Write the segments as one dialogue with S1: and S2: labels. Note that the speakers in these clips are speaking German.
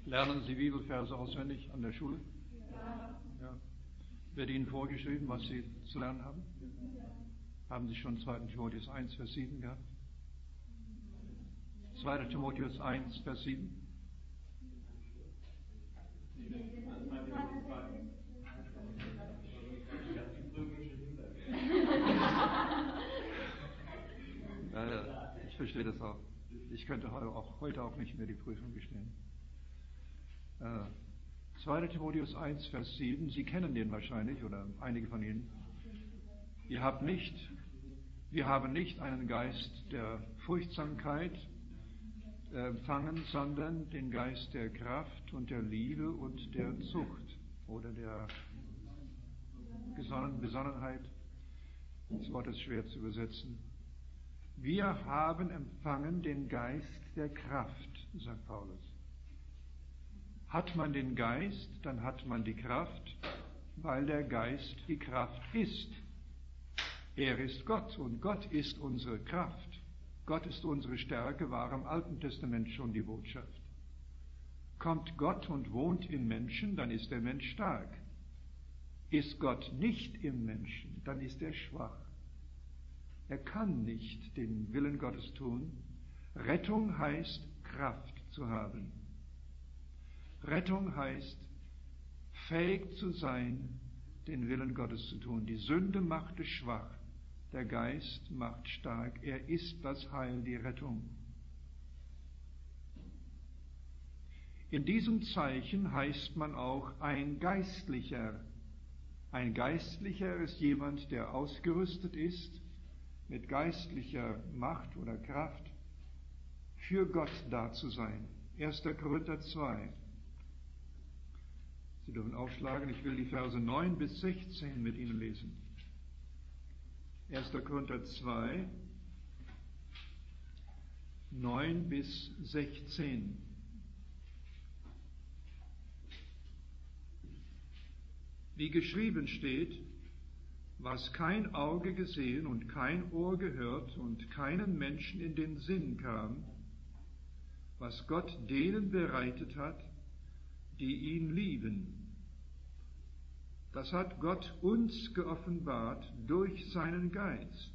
S1: Lernen Sie Bibelverse auswendig an der Schule? Ja. Wird Ihnen vorgeschrieben, was Sie zu lernen haben? Haben Sie schon 2. Timotheus 1, Vers 7 gehabt? 2. Timotheus 1, Vers 7? Ja, ich verstehe das auch. Ich könnte heute auch nicht mehr die Prüfung bestehen. 2. Timotheus 1, Vers 7, Sie kennen den wahrscheinlich, oder einige von Ihnen. Wir haben nicht einen Geist der Furchtsamkeit empfangen, sondern den Geist der Kraft und der Liebe und der Zucht oder der Besonnenheit. Das Wort ist schwer zu übersetzen. Wir haben empfangen den Geist der Kraft, sagt Paulus. Hat man den Geist, dann hat man die Kraft, weil der Geist die Kraft ist. Er ist Gott und Gott ist unsere Kraft. Gott ist unsere Stärke, war im Alten Testament schon die Botschaft. Kommt Gott und wohnt im Menschen, dann ist der Mensch stark. Ist Gott nicht im Menschen, dann ist er schwach. Er kann nicht den Willen Gottes tun. Rettung heißt, Kraft zu haben. Rettung heißt, fähig zu sein, den Willen Gottes zu tun. Die Sünde macht es schwach, der Geist macht stark. Er ist das Heil, die Rettung. In diesem Zeichen heißt man auch ein Geistlicher. Ein Geistlicher ist jemand, der ausgerüstet ist mit geistlicher Macht oder Kraft, für Gott da zu sein. 1. Korinther 2. Sie dürfen aufschlagen, ich will die Verse 9 bis 16 mit Ihnen lesen. 1. Korinther 2, 9 bis 16. Wie geschrieben steht, was kein Auge gesehen und kein Ohr gehört und keinem Menschen in den Sinn kam, was Gott denen bereitet hat, die ihn lieben. Das hat Gott uns geoffenbart durch seinen Geist.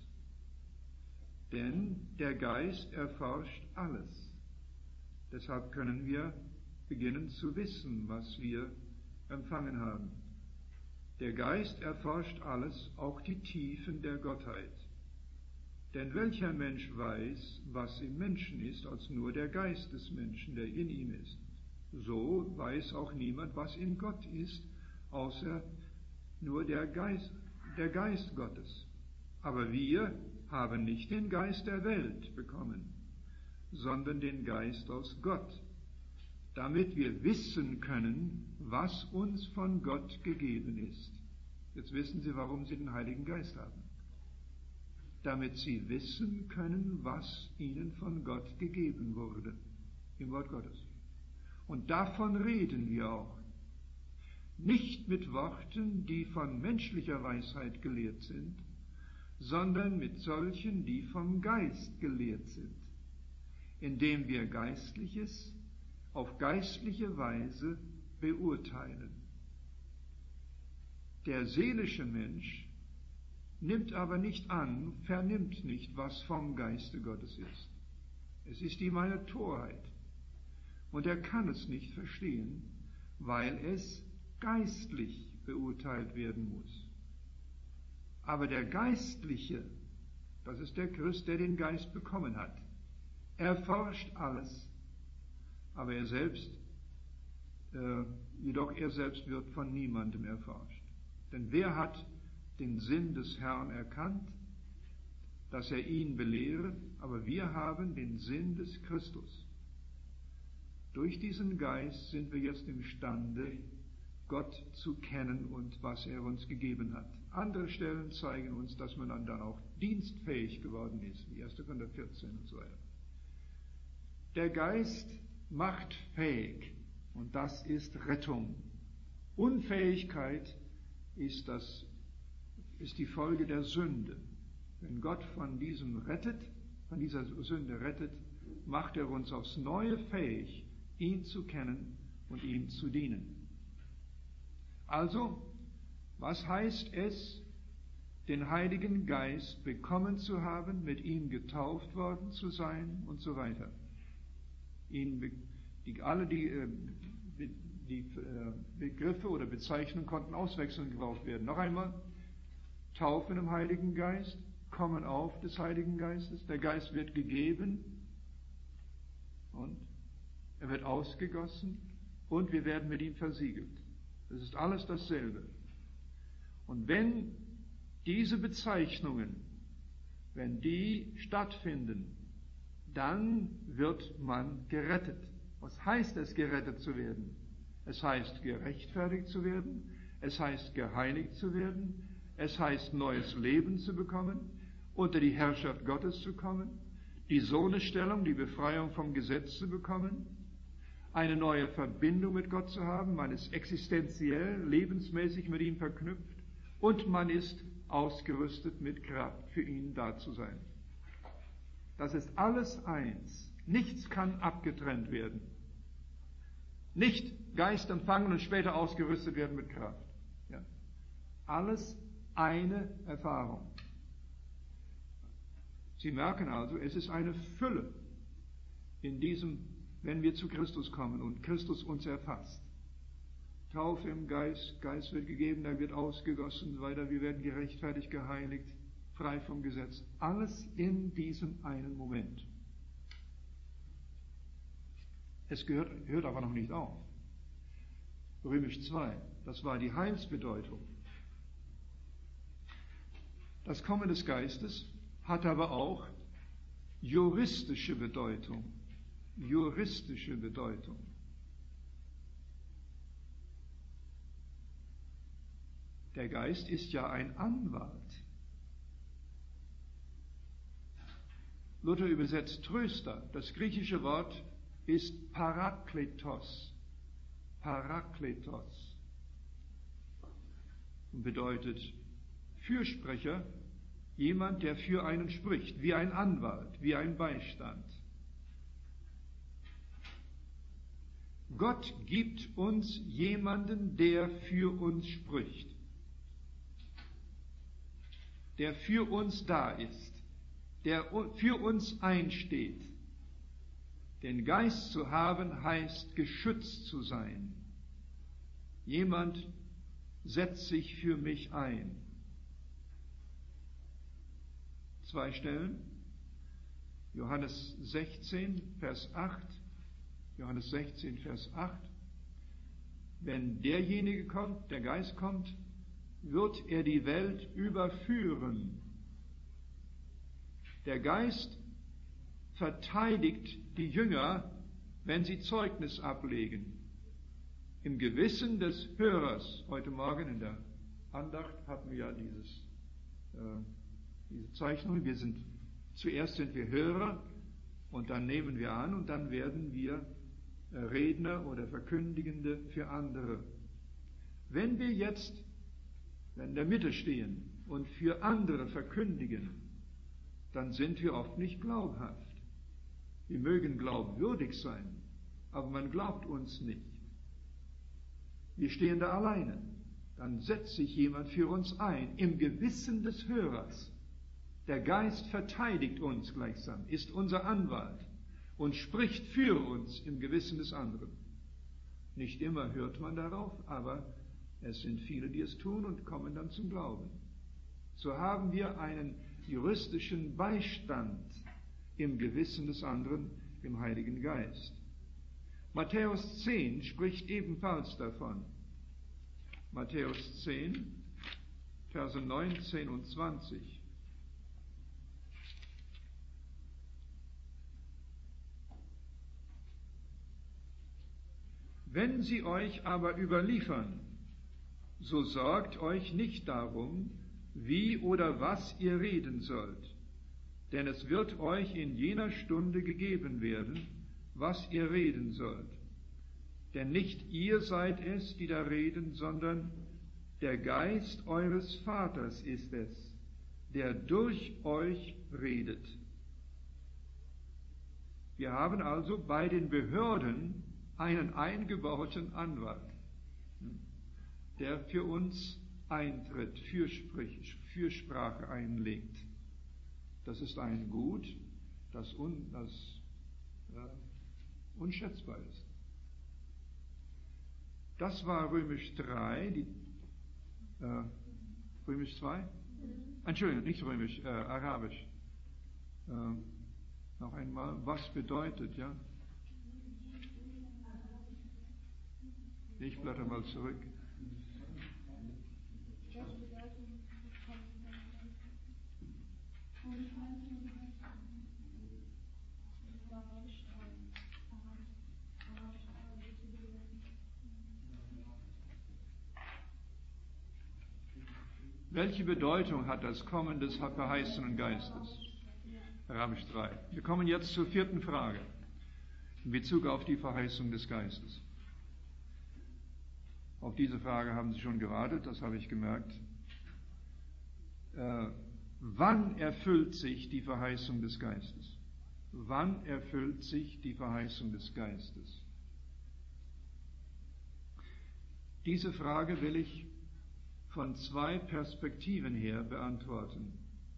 S1: Denn der Geist erforscht alles. Deshalb können wir beginnen zu wissen, was wir empfangen haben. Der Geist erforscht alles, auch die Tiefen der Gottheit. Denn welcher Mensch weiß, was im Menschen ist, als nur der Geist des Menschen, der in ihm ist? So weiß auch niemand, was in Gott ist, außer nur der Geist Gottes. Aber wir haben nicht den Geist der Welt bekommen, sondern den Geist aus Gott, damit wir wissen können, was uns von Gott gegeben ist. Jetzt wissen Sie, warum Sie den Heiligen Geist haben. Damit Sie wissen können, was Ihnen von Gott gegeben wurde, im Wort Gottes. Und davon reden wir auch. Nicht mit Worten, die von menschlicher Weisheit gelehrt sind, sondern mit solchen, die vom Geist gelehrt sind, indem wir Geistliches auf geistliche Weise beurteilen. Der seelische Mensch nimmt aber nicht an, vernimmt nicht, was vom Geiste Gottes ist. Es ist ihm eine Torheit. Und er kann es nicht verstehen, weil es geistlich beurteilt werden muss. Aber der Geistliche, das ist der Christ, der den Geist bekommen hat, erforscht alles. Aber er selbst wird von niemandem erforscht. Denn wer hat den Sinn des Herrn erkannt, dass er ihn belehre? Aber wir haben den Sinn des Christus. Durch diesen Geist sind wir jetzt imstande, Gott zu kennen und was er uns gegeben hat. Andere Stellen zeigen uns, dass man dann auch dienstfähig geworden ist, wie 1. Korinther 14 und so weiter. Der Geist macht fähig, und das ist Rettung. Unfähigkeit ist die Folge der Sünde. Wenn Gott von dieser Sünde rettet, macht er uns aufs Neue fähig, ihn zu kennen und ihm zu dienen. Also, was heißt es, den Heiligen Geist bekommen zu haben, mit ihm getauft worden zu sein und so weiter? Alle die Begriffe oder Bezeichnungen konnten auswechselnd gebraucht werden. Noch einmal, Taufen im Heiligen Geist, Kommen auf des Heiligen Geistes, der Geist wird gegeben und er wird ausgegossen und wir werden mit ihm versiegelt. Das ist alles dasselbe. Und wenn diese Bezeichnungen, wenn die stattfinden, dann wird man gerettet. Was heißt es, gerettet zu werden? Es heißt, gerechtfertigt zu werden. Es heißt, geheiligt zu werden. Es heißt, neues Leben zu bekommen, unter die Herrschaft Gottes zu kommen, die Sohnesstellung, die Befreiung vom Gesetz zu bekommen, eine neue Verbindung mit Gott zu haben. Man ist existenziell, lebensmäßig mit ihm verknüpft und man ist ausgerüstet mit Kraft, für ihn da zu sein. Das ist alles eins. Nichts kann abgetrennt werden. Nicht Geist empfangen und später ausgerüstet werden mit Kraft. Ja. Alles eine Erfahrung. Sie merken also, es ist eine Fülle in diesem, wenn wir zu Christus kommen und Christus uns erfasst. Taufe im Geist, Geist wird gegeben, er wird ausgegossen und so weiter, wir werden gerechtfertigt, geheiligt, frei vom Gesetz. Alles in diesem einen Moment. Es hört aber noch nicht auf. Römisch 2, das war die Heilsbedeutung. Das Kommen des Geistes hat aber auch juristische Bedeutung. Juristische Bedeutung. Der Geist ist ja ein Anwalt. Luther übersetzt Tröster. Das griechische Wort ist Parakletos. Parakletos. Und bedeutet Fürsprecher, jemand, der für einen spricht, wie ein Anwalt, wie ein Beistand. Gott gibt uns jemanden, der für uns spricht, der für uns da ist, der für uns einsteht. Den Geist zu haben heißt, geschützt zu sein. Jemand setzt sich für mich ein. 2 Stellen. Johannes 16, Vers 8. Johannes 16, Vers 8. Wenn derjenige kommt, der Geist kommt, wird er die Welt überführen. Der Geist verteidigt die Jünger, wenn sie Zeugnis ablegen. Im Gewissen des Hörers. Heute Morgen in der Andacht hatten wir ja diese Zeichnung. Zuerst sind wir Hörer und dann nehmen wir an und dann werden wir Redner oder Verkündigende für andere. Wenn wir jetzt in der Mitte stehen und für andere verkündigen, dann sind wir oft nicht glaubhaft. Wir mögen glaubwürdig sein, aber man glaubt uns nicht. Wir stehen da alleine. Dann setzt sich jemand für uns ein, im Gewissen des Hörers. Der Geist verteidigt uns gleichsam, ist unser Anwalt und spricht für uns im Gewissen des anderen. Nicht immer hört man darauf, aber es sind viele, die es tun und kommen dann zum Glauben. So haben wir einen juristischen Beistand im Gewissen des anderen, im Heiligen Geist. Matthäus 10 spricht ebenfalls davon. Matthäus 10, Verse 19 und 20. Wenn sie euch aber überliefern, so sorgt euch nicht darum, wie oder was ihr reden sollt, denn es wird euch in jener Stunde gegeben werden, was ihr reden sollt. Denn nicht ihr seid es, die da reden, sondern der Geist eures Vaters ist es, der durch euch redet. Wir haben also bei den Behörden einen eingebauten Anwalt, der für uns eintritt, Fürsprache einlegt. Das ist ein Gut, das unschätzbar ist. Das war Römisch 3, Römisch 2? Entschuldigung, nicht Römisch, Arabisch. Noch einmal, was bedeutet, ja? Ich blätter mal zurück. Welche Bedeutung hat das Kommen des verheißenen Geistes? Arabisch 3. Wir kommen jetzt zur 4. Frage in Bezug auf die Verheißung des Geistes. Auf diese Frage haben Sie schon gewartet, das habe ich gemerkt. Wann erfüllt sich die Verheißung des Geistes? Wann erfüllt sich die Verheißung des Geistes? Diese Frage will ich von 2 Perspektiven her beantworten.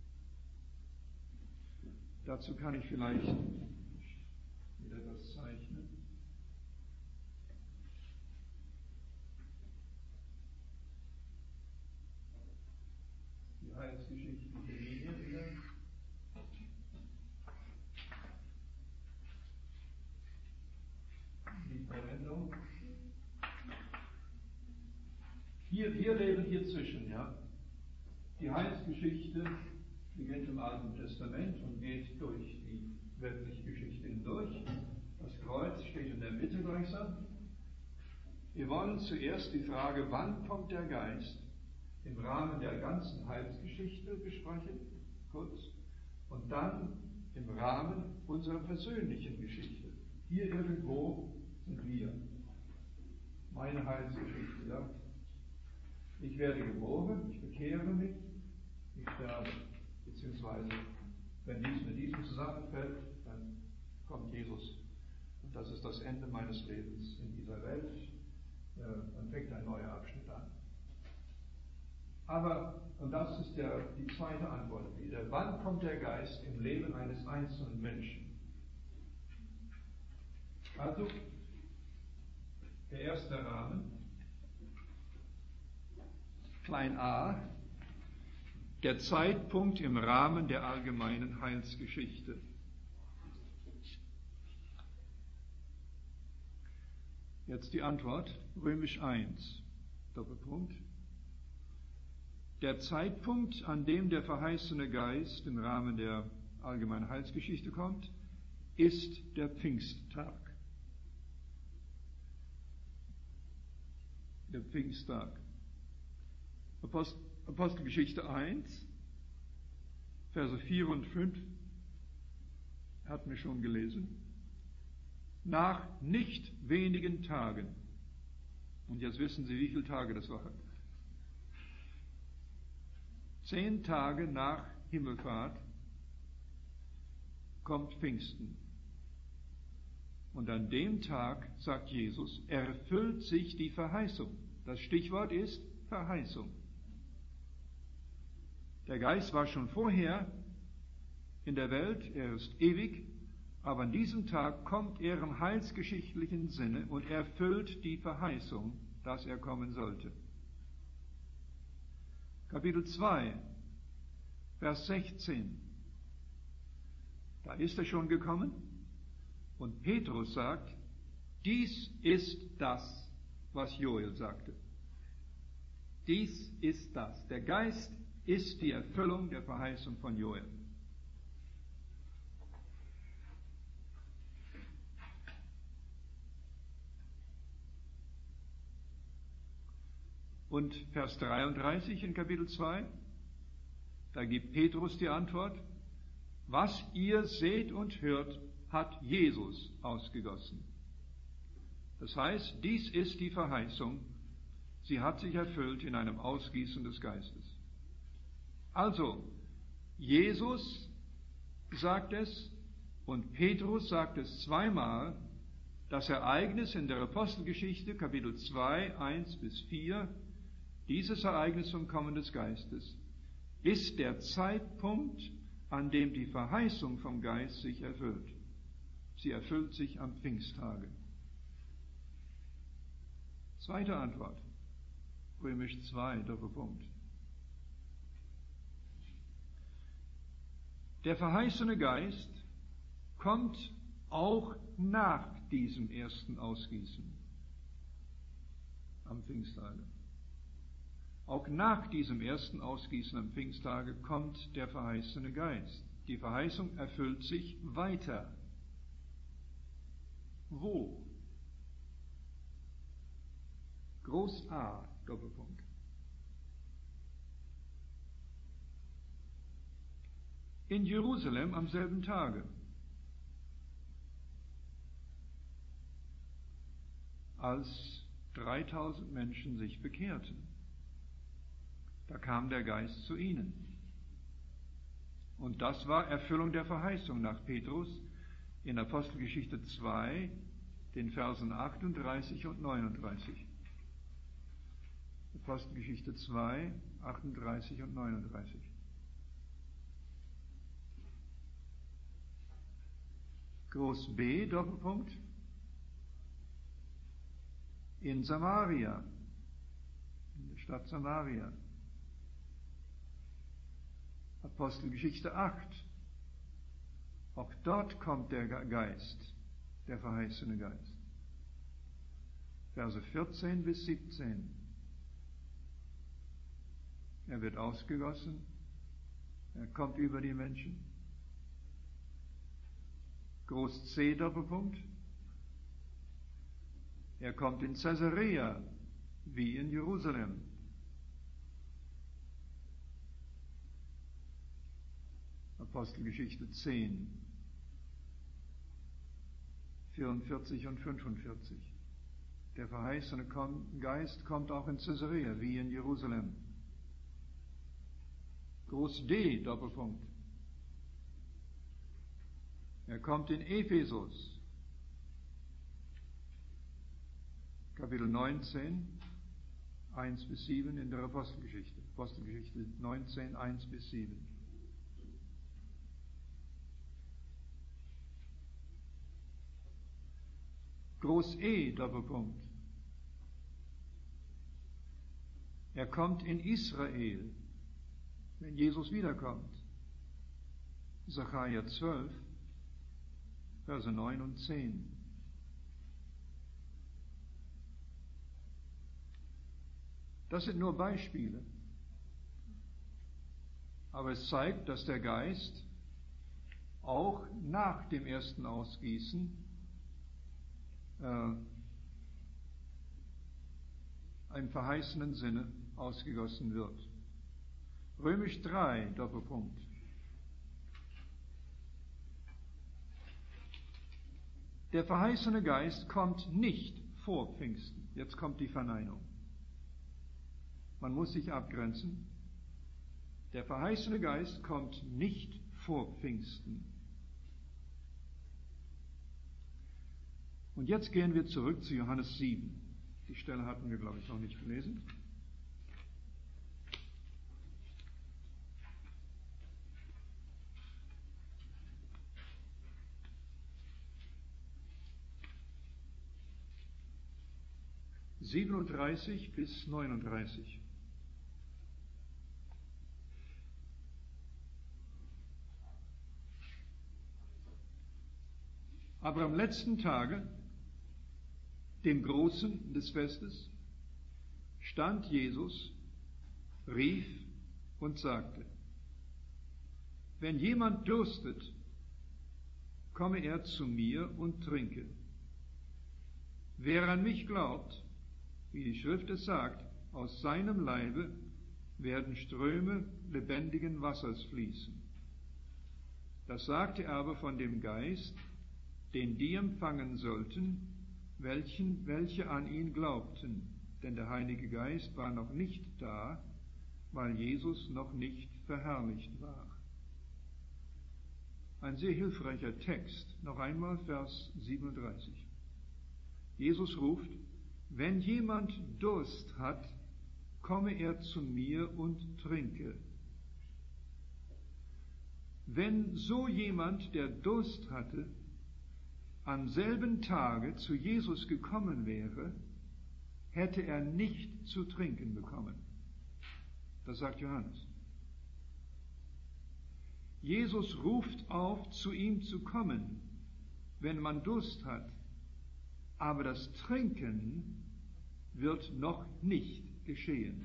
S1: Dazu kann ich vielleicht wieder etwas zeichnen. Die heilsgeschichtliche Linie wieder. Die Verwendung. Wir leben hier zwischen, ja. Die Heilsgeschichte beginnt im Alten Testament und geht durch die weltliche Geschichte hindurch. Das Kreuz steht in der Mitte gleichsam. Wir wollen zuerst die Frage, wann kommt der Geist, im Rahmen der ganzen Heilsgeschichte besprechen, kurz, und dann im Rahmen unserer persönlichen Geschichte. Hier irgendwo sind wir. Meine Heilsgeschichte, ja. Ich werde geboren, ich bekehre mich, ich sterbe. Beziehungsweise, wenn dies mit diesem zusammenfällt, dann kommt Jesus. Und das ist das Ende meines Lebens in dieser Welt. Dann fängt ein neuer Abschnitt an. Aber, und das ist die zweite Antwort wieder, wann kommt der Geist im Leben eines einzelnen Menschen? Also, der erste Rahmen, klein a, der Zeitpunkt im Rahmen der allgemeinen Heilsgeschichte. Jetzt die Antwort, Römisch 1, Doppelpunkt. Der Zeitpunkt, an dem der verheißene Geist im Rahmen der allgemeinen Heilsgeschichte kommt, ist der Pfingsttag. Der Pfingsttag. Apostelgeschichte 1, Verse 4 und 5, hatten wir schon gelesen. Nach nicht wenigen Tagen, und jetzt wissen Sie, wie viele Tage das waren. 10 Tage nach Himmelfahrt kommt Pfingsten. Und an dem Tag, sagt Jesus, erfüllt sich die Verheißung. Das Stichwort ist Verheißung. Der Geist war schon vorher in der Welt, er ist ewig, aber an diesem Tag kommt er im heilsgeschichtlichen Sinne und erfüllt die Verheißung, dass er kommen sollte. Kapitel 2, Vers 16. Da ist er schon gekommen und Petrus sagt, dies ist das, was Joel sagte. Dies ist das. Der Geist ist die Erfüllung der Verheißung von Joel. Und Vers 33 in Kapitel 2, da gibt Petrus die Antwort, was ihr seht und hört, hat Jesus ausgegossen. Das heißt, dies ist die Verheißung, sie hat sich erfüllt in einem Ausgießen des Geistes. Also, Jesus sagt es und Petrus sagt es zweimal, das Ereignis in der Apostelgeschichte, Kapitel 2, 1 bis 4, dieses Ereignis vom Kommen des Geistes, ist der Zeitpunkt, an dem die Verheißung vom Geist sich erfüllt. Sie erfüllt sich am Pfingsttage. Zweite Antwort, Römisch 2, Doppelpunkt. Der verheißene Geist kommt auch nach diesem ersten Ausgießen am Pfingsttage. Auch nach diesem ersten Ausgießen am Pfingsttage kommt der verheißene Geist. Die Verheißung erfüllt sich weiter. Wo? Groß A, Doppelpunkt. In Jerusalem am selben Tage. Als 3000 Menschen sich bekehrten. Da kam der Geist zu ihnen. Und das war Erfüllung der Verheißung nach Petrus in Apostelgeschichte 2, den Versen 38 und 39. Apostelgeschichte 2, 38 und 39. Groß B, Doppelpunkt, in Samaria, in der Stadt Samaria. Apostelgeschichte 8. Auch dort kommt der Geist, der verheißene Geist. Verse 14 bis 17. Er wird ausgegossen, er kommt über die Menschen. Groß C, Doppelpunkt. Er kommt in Caesarea, wie in Jerusalem. Apostelgeschichte 10, 44 und 45. Der verheißene Geist kommt auch in Caesarea, wie in Jerusalem. Groß D, Doppelpunkt. Er kommt in Ephesus, Kapitel 19, 1 bis 7 in der Apostelgeschichte. Apostelgeschichte 19, 1 bis 7. Groß E, Doppelpunkt. Er kommt in Israel, wenn Jesus wiederkommt. Sacharja 12, Verse 9 und 10. Das sind nur Beispiele. Aber es zeigt, dass der Geist auch nach dem ersten Ausgießen im verheißenen Sinne ausgegossen wird. Römisch 3, Doppelpunkt. Der verheißene Geist kommt nicht vor Pfingsten. Jetzt kommt die Verneinung. Man muss sich abgrenzen. Der verheißene Geist kommt nicht vor Pfingsten. Und jetzt gehen wir zurück zu Johannes 7. Die Stelle hatten wir, glaube ich, noch nicht gelesen. (37 bis 39). Aber am letzten Tage, dem Großen des Festes, stand Jesus, rief und sagte: Wenn jemand dürstet, komme er zu mir und trinke. Wer an mich glaubt, wie die Schrift es sagt, aus seinem Leibe werden Ströme lebendigen Wassers fließen. Das sagte er aber von dem Geist, den die empfangen sollten, welche an ihn glaubten, denn der Heilige Geist war noch nicht da, weil Jesus noch nicht verherrlicht war. Ein sehr hilfreicher Text. Noch einmal Vers 37. Jesus ruft, wenn jemand Durst hat, komme er zu mir und trinke. Wenn so jemand, der Durst hatte, am selben Tage zu Jesus gekommen wäre, hätte er nicht zu trinken bekommen. Das sagt Johannes. Jesus ruft auf, zu ihm zu kommen, wenn man Durst hat, aber das Trinken wird noch nicht geschehen.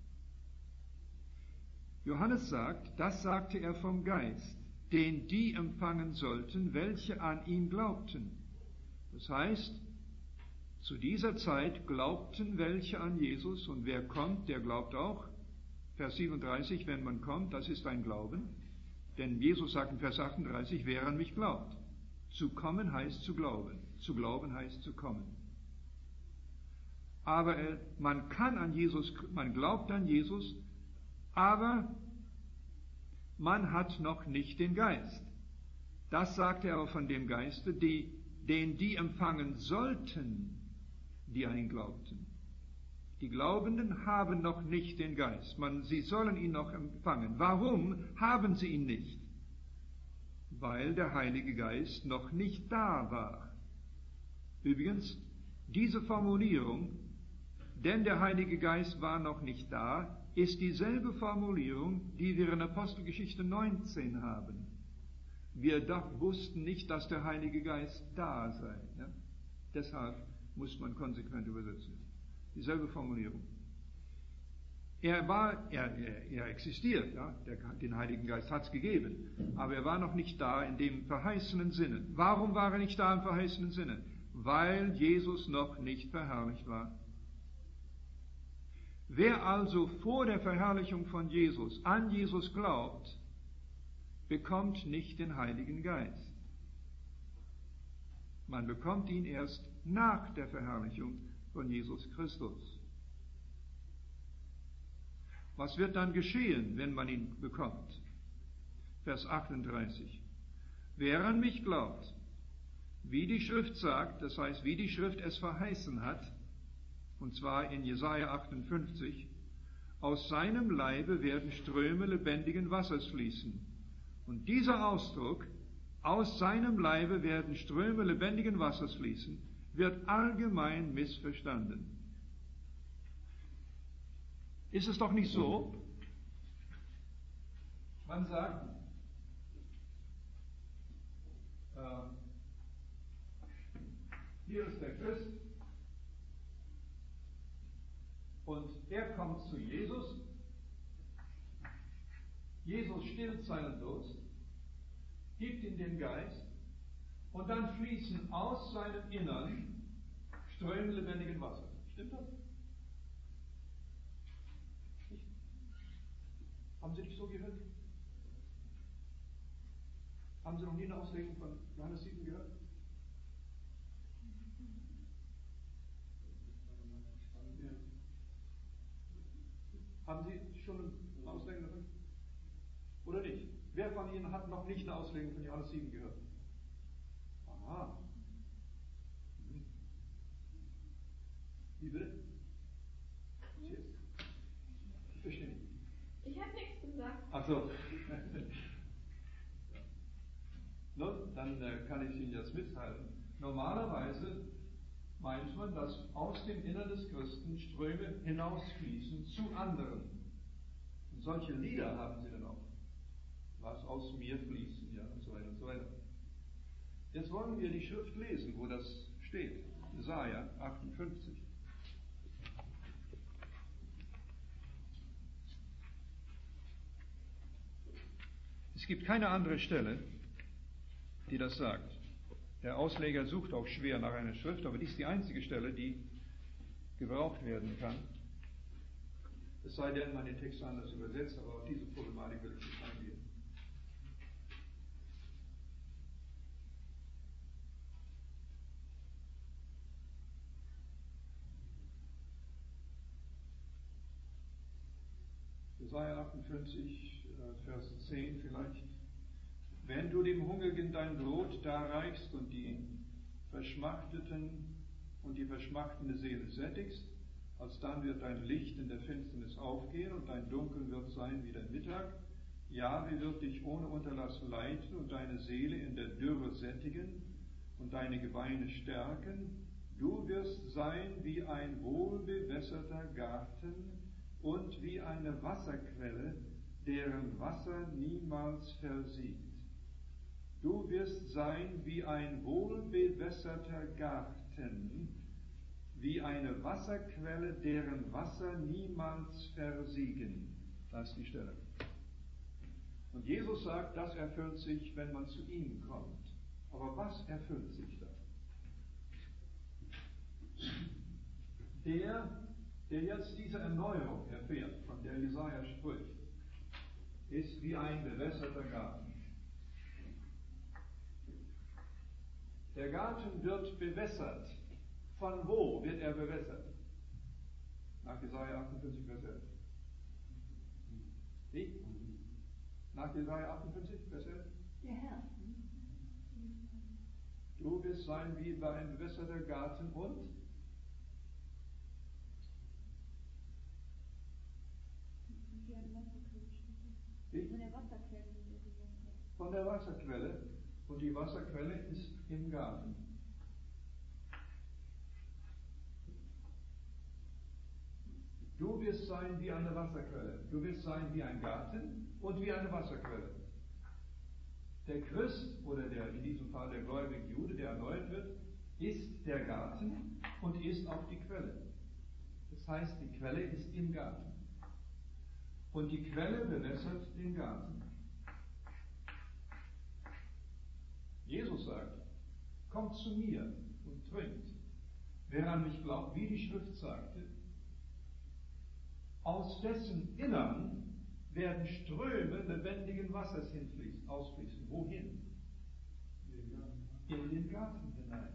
S1: Johannes sagt, das sagte er vom Geist, den die empfangen sollten, welche an ihn glaubten. Das heißt, zu dieser Zeit glaubten welche an Jesus, und wer kommt, der glaubt auch. Vers 37, wenn man kommt, das ist ein Glauben. Denn Jesus sagt in Vers 38, wer an mich glaubt. Zu kommen heißt zu glauben heißt zu kommen. Aber man glaubt an Jesus, aber man hat noch nicht den Geist. Das sagt er aber von dem Geiste, den die empfangen sollten, die an ihn glaubten. Die Glaubenden haben noch nicht den Geist. Sie sollen ihn noch empfangen. Warum haben sie ihn nicht? Weil der Heilige Geist noch nicht da war. Übrigens, diese Formulierung, denn der Heilige Geist war noch nicht da, ist dieselbe Formulierung, die wir in Apostelgeschichte 19 haben. Wir wussten nicht, dass der Heilige Geist da sei. Ja? Deshalb muss man konsequent übersetzen. Dieselbe Formulierung. Er existiert, ja? Den Heiligen Geist hat es gegeben, aber er war noch nicht da in dem verheißenen Sinne. Warum war er nicht da im verheißenen Sinne? Weil Jesus noch nicht verherrlicht war. Wer also vor der Verherrlichung von Jesus an Jesus glaubt, bekommt nicht den Heiligen Geist. Man bekommt ihn erst nach der Verherrlichung von Jesus Christus. Was wird dann geschehen, wenn man ihn bekommt? Vers 38. Wer an mich glaubt, wie die Schrift sagt, das heißt, wie die Schrift es verheißen hat, und zwar in Jesaja 58, aus seinem Leibe werden Ströme lebendigen Wassers fließen. Und dieser Ausdruck, aus seinem Leibe werden Ströme lebendigen Wassers fließen, wird allgemein missverstanden. Ist es doch nicht so? Man sagt, hier ist der Christ und er kommt zu Jesus. Jesus stillt seinen Durst, gibt ihm den Geist und dann fließen aus seinem Innern Ströme lebendigen Wassers. Stimmt das? Haben Sie nicht so gehört? Haben Sie noch nie eine Auslegung von Johannes 7 gehört? Ja. Haben Sie schon eine Auslegung davon? Oder nicht? Wer von Ihnen hat noch nicht eine Auslegung von Johannes 7 gehört? Aha. Wie bitte? Ich verstehe nicht.
S2: Ich habe nichts gesagt.
S1: Ach so. Nun, dann kann ich Ihnen jetzt mitteilen. Normalerweise meint man, dass aus dem Innern des Christen Ströme hinausfließen zu anderen. Und solche Lieder haben sie dann auch. Was aus mir fließen, ja, und so weiter und so weiter. Jetzt wollen wir die Schrift lesen, wo das steht. Jesaja 58. Es gibt keine andere Stelle, die das sagt. Der Ausleger sucht auch schwer nach einer Schrift, aber dies ist die einzige Stelle, die gebraucht werden kann. Es sei denn, man den Text anders übersetzt, aber auf diese Problematik will ich nicht eingehen. Jesaja 58, Vers 10 vielleicht. Wenn du dem Hungrigen dein Brot darreichst und die Verschmachteten und die verschmachtende Seele sättigst, alsdann wird dein Licht in der Finsternis aufgehen und dein Dunkel wird sein wie der Mittag. Jahwe wird dich ohne Unterlass leiten und deine Seele in der Dürre sättigen und deine Gebeine stärken. Du wirst sein wie ein wohlbewässerter Garten und wie eine Wasserquelle, deren Wasser niemals versiegt. Du wirst sein wie ein wohlbewässerter Garten, wie eine Wasserquelle, deren Wasser niemals versiegen. Das ist die Stelle. Und Jesus sagt, das erfüllt sich, wenn man zu ihm kommt. Aber was erfüllt sich da? Der jetzt diese Erneuerung erfährt, von der Jesaja spricht, ist wie ein bewässerter Garten. Der Garten wird bewässert. Von wo wird er bewässert? Nach Jesaja 58, Vers 11. Wie? Nach Jesaja 58, Vers 11?
S2: Der Herr.
S1: Du wirst sein wie bei ein bewässerter Garten und? Wie?
S2: Von der Wasserquelle.
S1: Von der Wasserquelle. Und die Wasserquelle ist im Garten. Du wirst sein wie eine Wasserquelle. Du wirst sein wie ein Garten und wie eine Wasserquelle. Der Christ oder in diesem Fall der gläubige Jude, der erneuert wird, ist der Garten und ist auch die Quelle. Das heißt, die Quelle ist im Garten. Und die Quelle bewässert den Garten. Jesus sagt, kommt zu mir und trinkt. Wer an mich glaubt, wie die Schrift sagte, aus dessen Innern werden Ströme lebendigen Wassers ausfließen. Wohin? In den Garten hinein.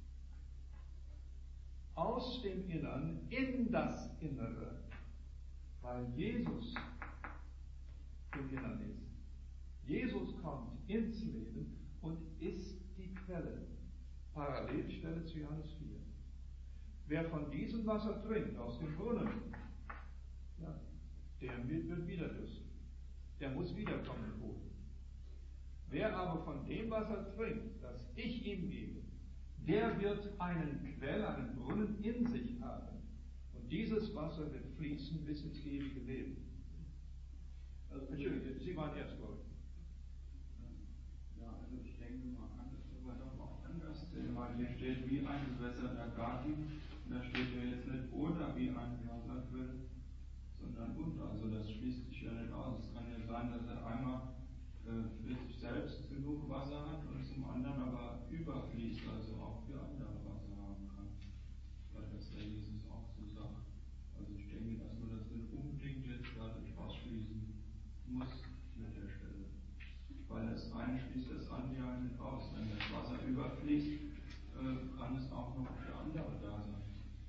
S1: Aus dem Innern in das Innere, weil Jesus im Innern ist. Jesus kommt ins Leben und ist die Quelle. Parallelstelle zu Johannes 4. Wer von diesem Wasser trinkt, aus dem Brunnen, ja, der wird wieder dürsten. Der muss wiederkommen und holen. Wer aber von dem Wasser trinkt, das ich ihm gebe, der wird einen Quell, einen Brunnen in sich haben. Und dieses Wasser wird fließen bis ins ewige Leben. Also, Entschuldigung, Sie waren erst, glaube ich.
S3: Ja, also ich denke mal an, das ist aber doch auch anders, weil hier steht wie ein bewässerter Garten, und da steht ja jetzt nicht oder wie ein Wasserquelle, sondern und. Also das schließt sich ja nicht aus. Es kann ja sein, dass er einmal für sich selbst genug Wasser hat und zum anderen aber überfließt, also auch für andere Wasser haben kann. Weil das der Jesus auch so sagt. Also ich denke, dass man das nicht unbedingt jetzt dadurch ausschließen muss mit der Stelle. Weil das eine schließt das andere ja nicht aus. Wenn das Wasser überfließt, kann es auch noch für andere da sein.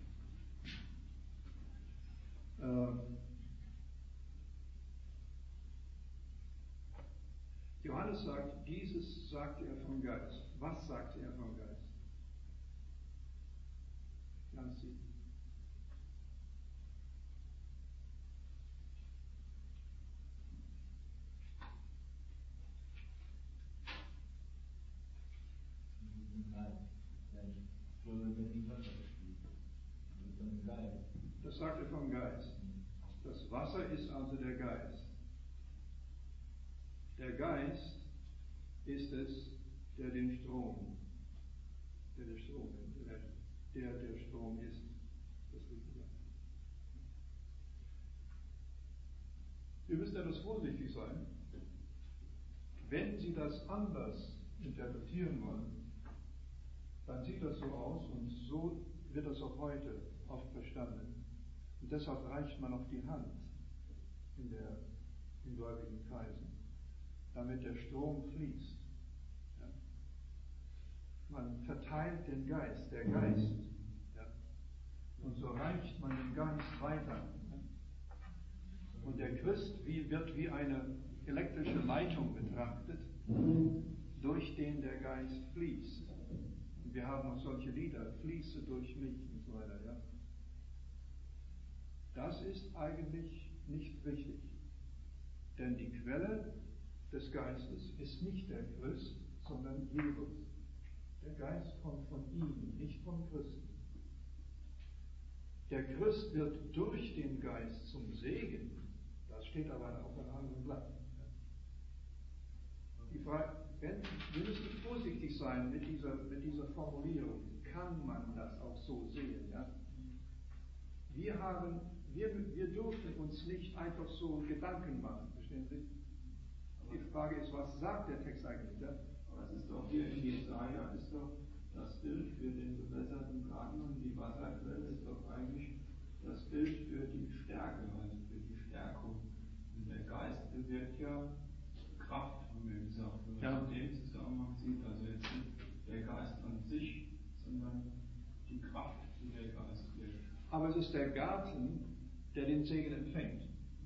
S1: Johannes sagt, dieses sagte er vom Geist. Was sagte er vom Geist? Ganz sicher. Das sagt er vom Geist. Das Wasser ist also der Geist. Der Geist ist es, der den Strom, der Strom ist. Das ist richtig. Ihr müsst etwas vorsichtig sein. Wenn Sie das anders interpretieren wollen, dann sieht das so aus und so wird das auch heute oft verstanden. Und deshalb reicht man auf die Hand in gläubigen Kreisen, damit der Strom fließt. Ja? Man verteilt den Geist, der Geist. Ja? Und so reicht man den Geist weiter. Ja? Und der Christ wird wie eine elektrische Leitung betrachtet, durch den der Geist fließt. Und Wir haben auch solche Lieder, fließe durch mich und so weiter. Ja? Das ist eigentlich nicht richtig. Denn die Quelle des Geistes ist nicht der Christ, sondern Jesus. Der Geist kommt von ihm, nicht vom Christen. Der Christ wird durch den Geist zum Segen. Das steht aber auf einem anderen Blatt. Die Frage, wir müssen vorsichtig sein mit dieser Formulierung. Kann man das auch so sehen? Ja? Wir dürfen uns nicht einfach so Gedanken machen. Verstehen Sie? Die Frage ist, was sagt der Text eigentlich? Ja?
S3: Aber es ist doch hier in Jesaja, ist doch das Bild für den bewässerten Garten und die Wasserquelle ist doch eigentlich das Bild für die Stärke, also für die Stärkung. Und der Geist bewirkt ja Kraft, haben wir gesagt. Wenn man in dem Zusammenhang sieht, also jetzt nicht der Geist an sich, sondern die Kraft, die der Geist wirkt.
S1: Aber es ist der Garten, der den Segen empfängt.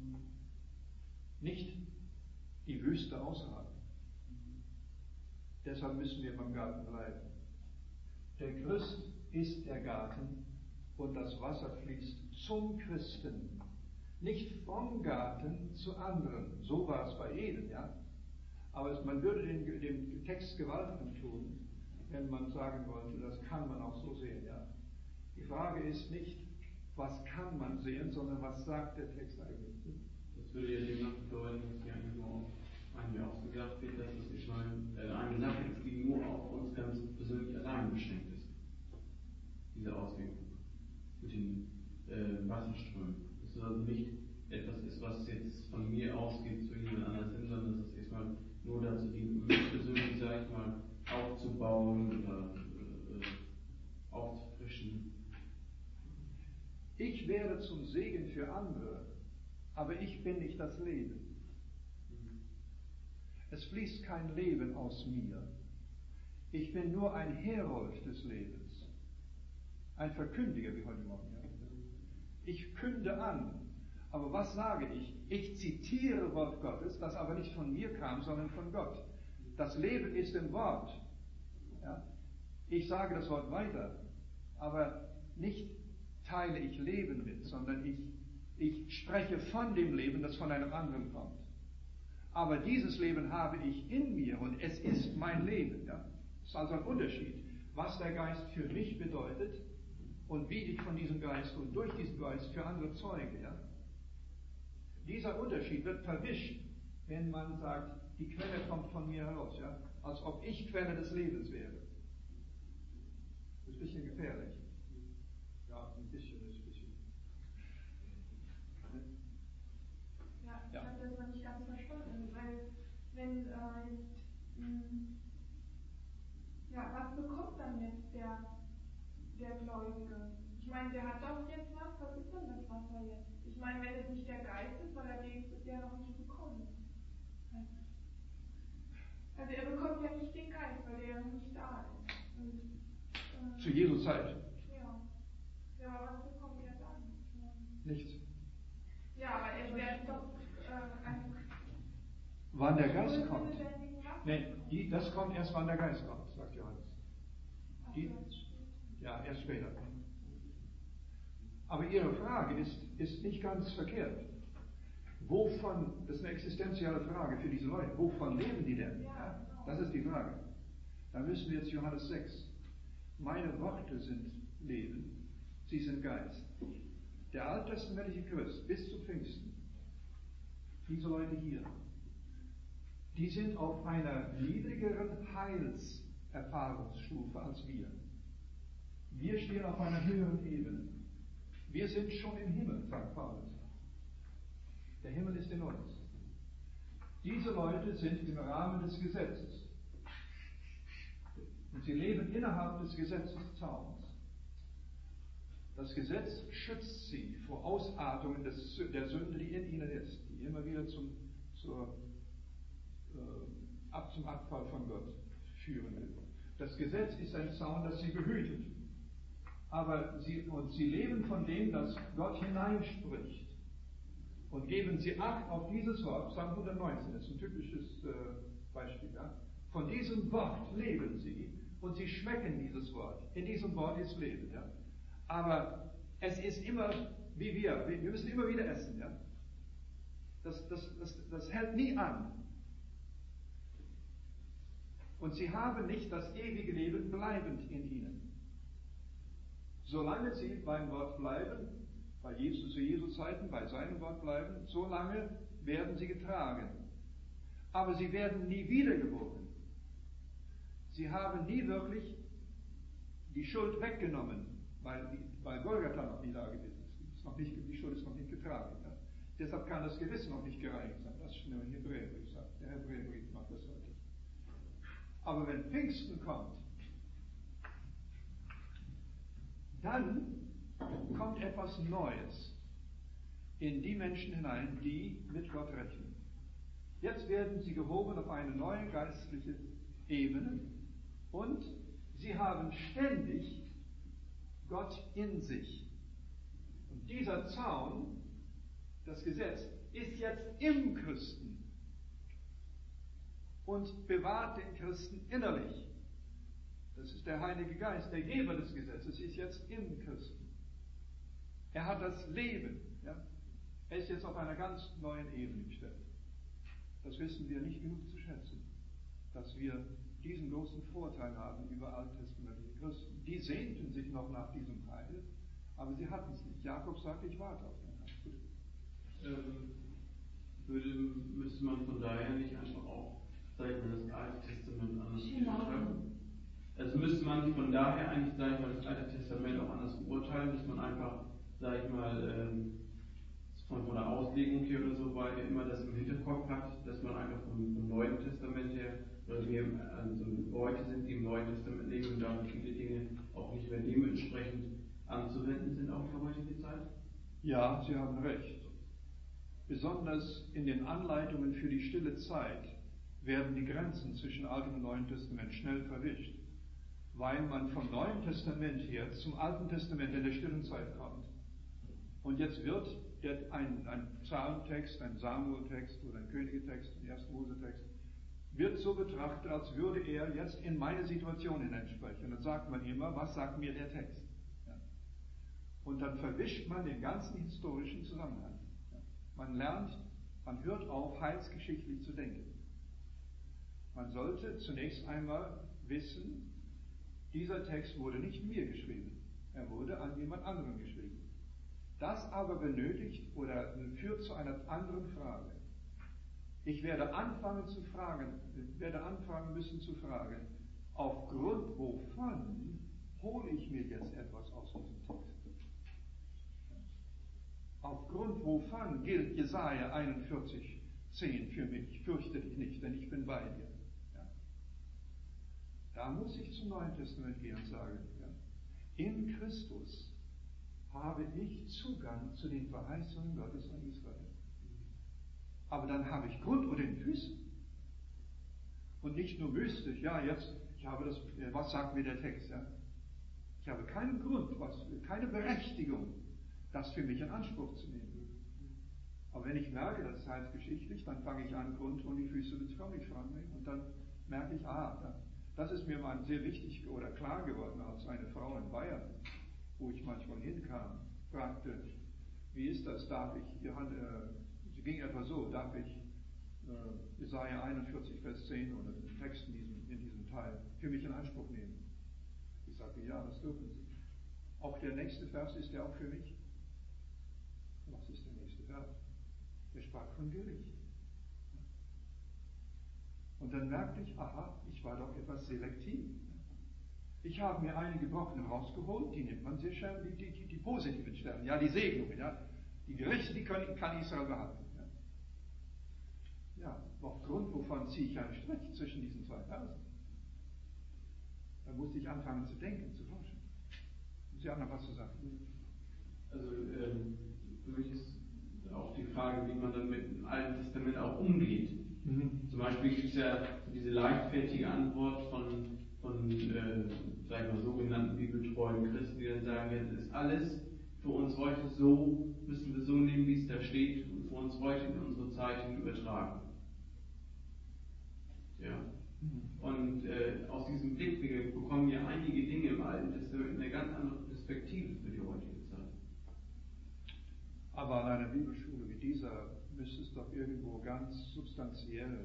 S1: Nicht die Wüste außerhalb. Deshalb müssen wir beim Garten bleiben. Der Christ ist der Garten und das Wasser fließt zum Christen. Nicht vom Garten zu anderen. So war es bei Eden, ja. Aber man würde dem Text Gewalt antun, wenn man sagen wollte, das kann man auch so sehen, ja. Die Frage ist nicht, was kann man sehen, sondern was sagt der Text eigentlich?
S4: Das würde ja demnach bedeuten, dass ja nur eigentlich auch gesagt wird, dass es nicht mal eine Sache ist, die nur auf uns ganz persönlich allein beschränkt ist. Diese Auswirkung mit den Wasserströmen. Dass es also nicht etwas ist, was jetzt von mir ausgeht zu jemand anders hin, sondern dass es erstmal nur dazu dient, mich persönlich, sag ich mal, aufzubauen oder aufzufrischen.
S1: Ich werde zum Segen für andere, aber ich bin nicht das Leben. Es fließt kein Leben aus mir. Ich bin nur ein Herold des Lebens. Ein Verkündiger, wie heute Morgen. Ja? Ich künde an. Aber was sage ich? Ich zitiere Wort Gottes, das aber nicht von mir kam, sondern von Gott. Das Leben ist im Wort. Ja? Ich sage das Wort weiter, aber nicht teile ich Leben mit, sondern ich spreche von dem Leben, das von einem anderen kommt. Aber dieses Leben habe ich in mir und es ist mein Leben. Ja? Das ist also ein Unterschied, was der Geist für mich bedeutet und wie ich von diesem Geist und durch diesen Geist für andere zeuge. Ja? Dieser Unterschied wird verwischt, wenn man sagt, die Quelle kommt von mir heraus, ja? Als ob ich Quelle des Lebens wäre. Das ist ein bisschen gefährlich. Ja, ein bisschen.
S2: Ja, ich habe das noch nicht ganz verstanden, weil wenn was bekommt dann jetzt der Gläubige? Ich meine, der hat doch jetzt was ist denn das Wasser jetzt? Ich meine, wenn es nicht der Geist ist, weil er wenigstens ja noch nicht bekommen. Also er bekommt ja nicht den Geist, weil der ja noch nicht da ist. Und,
S1: zu Jesu Zeit.
S2: Ja, aber was bekommt er dann?
S1: Nichts.
S2: Ja, aber er wird doch
S1: wann der Geist kommt. Nee, das kommt erst, wann der Geist kommt, sagt Johannes. Ja, erst später. Aber Ihre Frage ist nicht ganz verkehrt. Wovon, das ist eine existenzielle Frage für diese Leute, wovon leben die denn? Ja, das ist die Frage. Da müssen wir jetzt Johannes 6. Meine Worte sind Leben, sie sind Geist. Der alttestamentliche Christ bis zu Pfingsten, diese Leute hier, die sind auf einer niedrigeren Heilserfahrungsstufe als wir. Wir stehen auf einer höheren Ebene. Wir sind schon im Himmel, sagt Paulus. Der Himmel ist in uns. Diese Leute sind im Rahmen des Gesetzes. Und sie leben innerhalb des Gesetzeszauns. Das Gesetz schützt sie vor Ausartungen der Sünde, die in ihnen ist, die immer wieder zum Abfall von Gott führen will. Das Gesetz ist ein Zaun, das sie behütet. Aber sie leben von dem, dass Gott hineinspricht. Und geben sie Acht auf dieses Wort, Psalm 119, das ist ein typisches Beispiel. Ja? Von diesem Wort leben sie und sie schmecken dieses Wort. In diesem Wort ist Leben. Ja? Aber es ist immer wie wir müssen immer wieder essen. Ja? Das hält nie an. Und sie haben nicht das ewige Leben bleibend in ihnen. Solange sie beim Wort bleiben, bei Jesus, zu Jesu Zeiten, bei seinem Wort bleiben, solange werden sie getragen. Aber sie werden nie wiedergeboren. Sie haben nie wirklich die Schuld weggenommen, weil Golgatha noch nie da gewesen ist. Die Schuld ist noch nicht getragen. Ja? Deshalb kann das Gewissen noch nicht gereinigt sein. Das ist nur ein Hebräerbrief sagt. Der Hebräerbrief macht das heute. Aber wenn Pfingsten kommt, dann kommt etwas Neues in die Menschen hinein, die mit Gott rechnen. Jetzt werden sie gehoben auf eine neue geistliche Ebene und sie haben ständig Gott in sich. Und dieser Zaun, das Gesetz, ist jetzt im Christen und bewahrt den Christen innerlich. Das ist der Heilige Geist, der Geber des Gesetzes, ist jetzt im Christen. Er hat das Leben. Ja? Er ist jetzt auf einer ganz neuen Ebene gestellt. Das wissen wir nicht genug zu schätzen, dass wir diesen großen Vorteil haben über alttestamentliche Christen. Die sehnten sich noch nach diesem Heil, aber sie hatten es nicht. Jakob sagt, ich warte auf den Heil.
S4: Müsste man von daher nicht einfach auch, sag ich mal, das Alte Testament anders beurteilen? Also müsste man von daher eigentlich, sag ich mal, das Alte Testament auch anders beurteilen, dass man einfach, sag ich mal, von der Auslegung her oder so weiter immer das im Hinterkopf hat, dass man einfach vom Neuen Testament her, oder wir also Leute sind, die im Neuen Testament leben und damit viele Dinge auch nicht mehr dementsprechend anzuwenden sind auf die heutige Zeit?
S1: Ja, Sie haben recht. Besonders in den Anleitungen für die stille Zeit werden die Grenzen zwischen Altem und Neuen Testament schnell verwischt, weil man vom Neuen Testament her zum Alten Testament in der stillen Zeit kommt. Und jetzt wird ein Psalmtext, ein Samuel-Text oder ein Könige-Text, ein 1. Mose-Text, wird so betrachtet, als würde er jetzt in meine Situation hineinsprechen. Und dann sagt man immer, was sagt mir der Text? Ja. Und dann verwischt man den ganzen historischen Zusammenhang. Ja. Man lernt, man hört auf, heilsgeschichtlich zu denken. Man sollte zunächst einmal wissen, dieser Text wurde nicht mir geschrieben, er wurde an jemand anderem geschrieben. Das aber benötigt oder führt zu einer anderen Frage. Ich werde anfangen müssen zu fragen, aufgrund wovon hole ich mir jetzt etwas aus diesem Text? Aufgrund wovon gilt Jesaja 41,10 für mich? Fürchte dich nicht, denn ich bin bei dir. Ja. Da muss ich zum Neuen Testament gehen und sagen, ja, in Christus habe ich Zugang zu den Verheißungen Gottes an Israel. Aber dann habe ich Grund unter den Füßen. Und nicht nur mystisch, ja, jetzt, ich habe das, was sagt mir der Text, ja? Ich habe keinen Grund, keine Berechtigung, das für mich in Anspruch zu nehmen. Aber wenn ich merke, das ist heilsgeschichtlich, dann fange ich an, Grund unter die Füße zu bekommen, und dann merke ich, das ist mir mal sehr wichtig oder klar geworden, als eine Frau in Bayern, wo ich manchmal hinkam, fragte, wie ist das, sie ging etwa so, darf ich Jesaja 41, Vers 10 oder den Text in diesem Teil für mich in Anspruch nehmen? Ich sagte, ja, das dürfen Sie. Auch der nächste Vers ist ja auch für mich. Was ist der nächste Vers? Der sprach von Gericht. Und dann merkte ich, ich war doch etwas selektiv. Ich habe mir einige Brocken rausgeholt, die nimmt man sehr schön, die positiven Stellen, ja, die Segnungen, ja. Die Gerichte, die kann Israel behalten. Ja, aufgrund wovon ziehe ich einen Strich zwischen diesen zwei Versen? Da musste ich anfangen zu denken, zu forschen. Sie haben noch was zu sagen?
S4: Also für mich ist auch die Frage, wie man dann mit dem Alten Testament auch umgeht. Zum Beispiel gibt es ja diese leichtfertige Antwort von sag ich mal, sogenannten bibeltreuen Christen, die dann sagen, jetzt ist alles für uns heute so, müssen wir so nehmen, wie es da steht, und für uns heute in unsere Zeit hin übertragen. Ja. Und aus diesem Blickwinkel bekommen wir einige Dinge im Alten Testament eine ganz andere Perspektive für die heutige Zeit.
S1: Aber an einer Bibelschule wie dieser müsste es doch irgendwo ganz substanzielle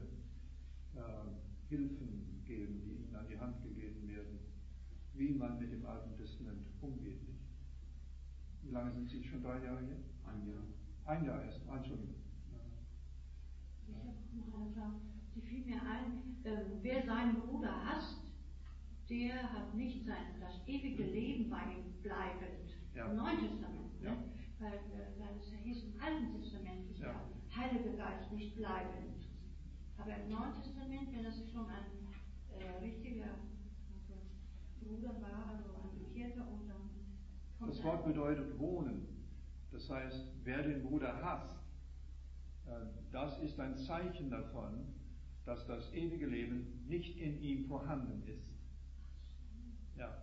S1: Hilfen geben, die Ihnen an die Hand gegeben werden, wie man mit dem Alten Testament umgeht. Nicht? Wie lange sind Sie schon 3 Jahre hier?
S4: Ein Jahr.
S1: Ein Jahr erst, Entschuldigung.
S5: Ich habe noch eine Frage. Sie fiel mir ein, wer seinen Bruder hasst, der hat nicht das ewige Leben bei ihm bleibend.
S1: Ja.
S5: Im Neuen Testament.
S1: Ja.
S5: Ne? Weil es hieß im Alten Testament ist der Heilige Geist nicht bleibend. Aber im Neuen Testament, wenn das schon ein richtiger Bruder war, also ein Bekehrter, und dann kommt
S1: das Wort bedeutet wohnen. Das heißt, wer den Bruder hasst, das ist ein Zeichen davon, dass das ewige Leben nicht in ihm vorhanden ist. Ja.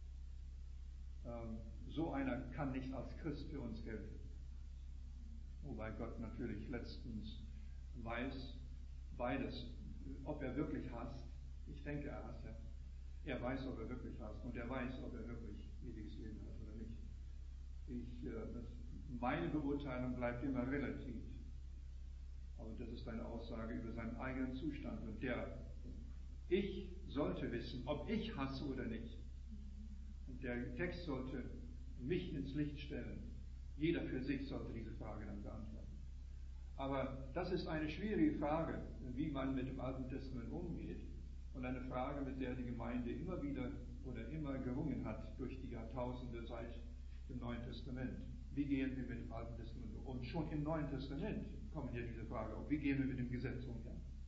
S1: So einer kann nicht als Christ für uns gelten. Wobei Gott natürlich letztens weiß beides, ob er wirklich hasst. Ich denke, er hasst ja. Er weiß, ob er wirklich hasst, und er weiß, ob er wirklich ewiges Leben hat oder nicht. Meine Beurteilung bleibt immer relativ. Aber das ist eine Aussage über seinen eigenen Zustand. Und ich sollte wissen, ob ich hasse oder nicht. Und der Text sollte mich ins Licht stellen. Jeder für sich sollte diese Frage dann beantworten. Aber das ist eine schwierige Frage, wie man mit dem Alten Testament umgeht. Und eine Frage, mit der die Gemeinde immer wieder oder immer gerungen hat durch die Jahrtausende seit dem Neuen Testament. Wie gehen wir mit dem Alten Testament um? Und schon im Neuen Testament kommen hier diese Frage auf. Wie gehen wir mit dem Gesetz um?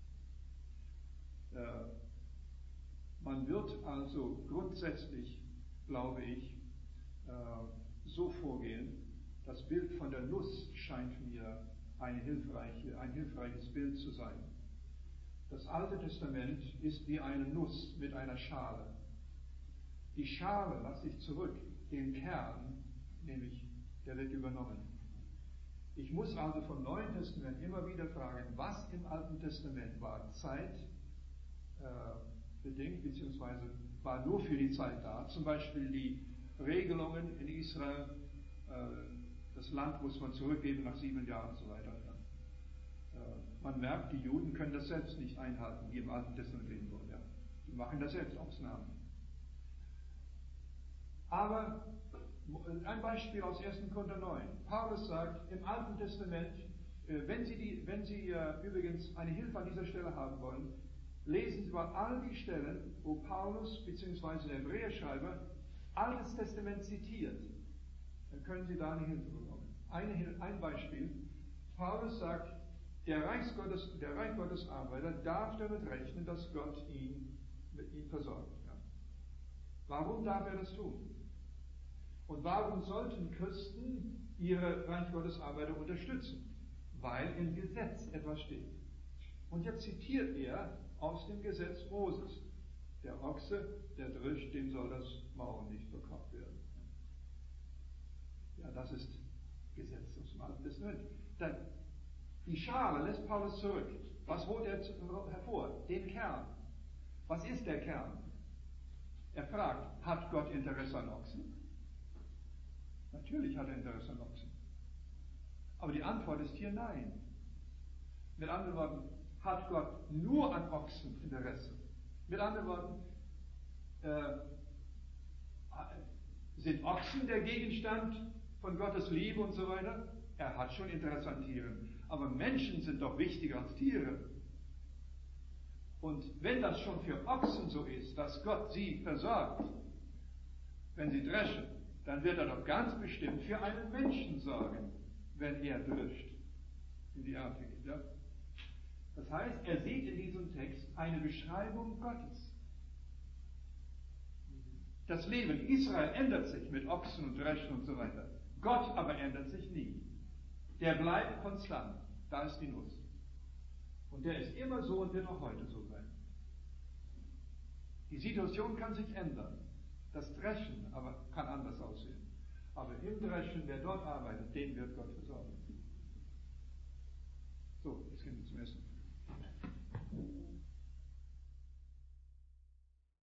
S1: Man wird also grundsätzlich, glaube ich, so vorgehen. Das Bild von der Nuss scheint mir ein hilfreiches Bild zu sein. Das Alte Testament ist wie eine Nuss mit einer Schale. Die Schale lasse ich zurück, den Kern, nämlich der wird übernommen. Ich muss also vom Neuen Testament immer wieder fragen, was im Alten Testament war zeitbedingt, beziehungsweise war nur für die Zeit da. Zum Beispiel die Regelungen in Israel, das Land muss man zurückgeben nach 7 Jahren und so weiter. Man merkt, die Juden können das selbst nicht einhalten, die im Alten Testament leben wollen. Ja. Die machen das selbst Ausnahmen. Aber ein Beispiel aus 1. Korinther 9. Paulus sagt, im Alten Testament, wenn Sie übrigens eine Hilfe an dieser Stelle haben wollen, lesen Sie mal all die Stellen, wo Paulus bzw. der Hebräerschreiber Altes Testament zitiert. Dann können Sie da eine Hilfe bekommen. Ein Beispiel. Paulus sagt, der Reich Gottes Arbeiter darf damit rechnen, dass Gott ihn versorgt. Ja. Warum darf er das tun? Und warum sollten Christen ihre Reich Gottes Arbeiter unterstützen? Weil im Gesetz etwas steht. Und jetzt zitiert er aus dem Gesetz Moses. Der Ochse, der drischt, dem soll das Maul nicht verkauft werden. Ja, das ist Gesetz aus dem Alten Testament. Dann die Schale lässt Paulus zurück. Was holt er hervor? Den Kern. Was ist der Kern? Er fragt, hat Gott Interesse an Ochsen? Natürlich hat er Interesse an Ochsen. Aber die Antwort ist hier nein. Mit anderen Worten, hat Gott nur an Ochsen Interesse? Mit anderen Worten, sind Ochsen der Gegenstand von Gottes Liebe und so weiter? Er hat schon Interesse an Tieren. Aber Menschen sind doch wichtiger als Tiere. Und wenn das schon für Ochsen so ist, dass Gott sie versorgt, wenn sie dreschen, dann wird er doch ganz bestimmt für einen Menschen sorgen, wenn er drischt, in die Ernte geht. Ja? Das heißt, er sieht in diesem Text eine Beschreibung Gottes. Das Leben Israel ändert sich mit Ochsen und Dreschen und so weiter. Gott aber ändert sich nie. Der bleibt konstant. Da ist die Nuss. Und der ist immer so und wird auch heute so sein. Die Situation kann sich ändern. Das Dreschen aber kann anders aussehen. Aber im Dreschen, wer dort arbeitet, den wird Gott versorgen. So, jetzt gehen wir zum Essen.